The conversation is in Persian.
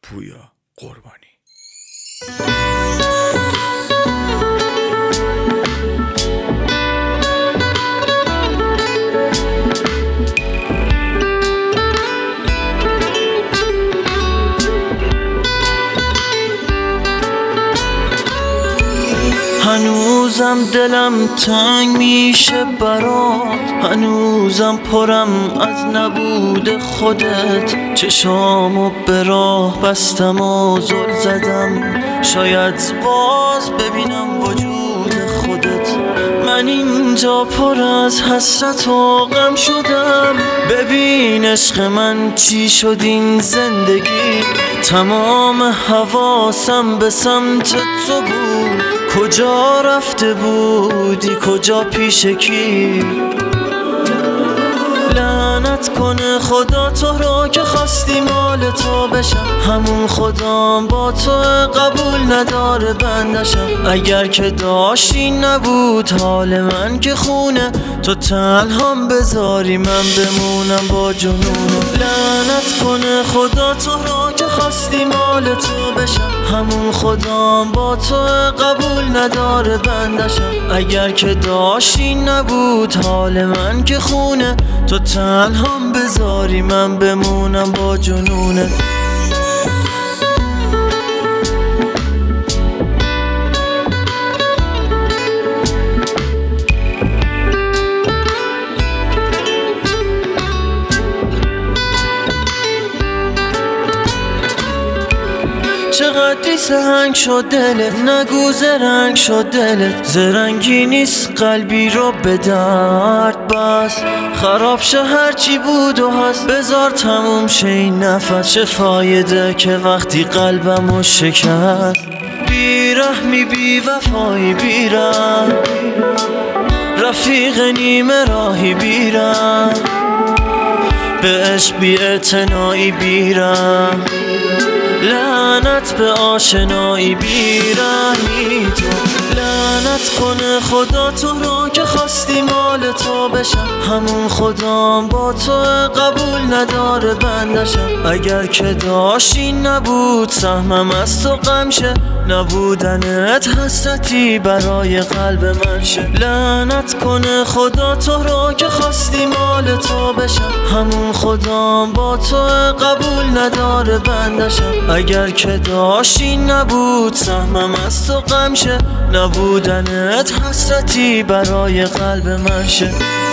پویا قربانی. هنوزم دلم تنگ میشه برات، هنوزم پرم از نبود خودت. چشامو به راه بستم و زل زدم، شاید باز ببینم وجود خودت. من اینجا پر از حسرت و غم شدم، ببین عشق من چی شد این زندگی. تمام حواسم به سمت تو بود، کجا رفته بودی، کجا پیش کی؟ لعنت کنه خدا تو را که خواستی مال تو بشم، همون خدام با تو قبول نداره بندشم. اگر که داشتی نبود حال من که خونه، تو تنهام بذاری من بمونم با جنونه. لعنت کنه خدا تو را که خواستی مال تو بشم، همون خدام با تو قبول نداره بندشم. اگر که داشتی نبود حال من که خونه، تو تنهام بذاری من بمونم با جنونت. چقدری سنگ شد دلت، نگو زرنگ شد دلت. زرنگی نیست قلبی رو به درد بس، خراب شه هرچی بود و هست، بذار تموم شه این نفس. چه فایده که وقتی قلبمو شکست، بیرحمی بی وفایی بیرم، رفیق نیمه راهی بیرم، به عشق بی اعتنایی بیرم. لعنت به آشنایی بیرحمی تو. لعنت کنه خدا تو را که خواستی مال تو بشم، همون خدام با تو قبول نداره بندشم. اگر که داشتی نبود سهمم از تو غم شه، نبودنت حسرتی برای قلب من شه. لعنت کنه خدا تو را که خواستی مال تو بشم، همون خدام با تو قبول نداره بندشم. اگر که داشتی نبود سهمم از تو غم شه، نبودنت حسرتی برای قلب من شه.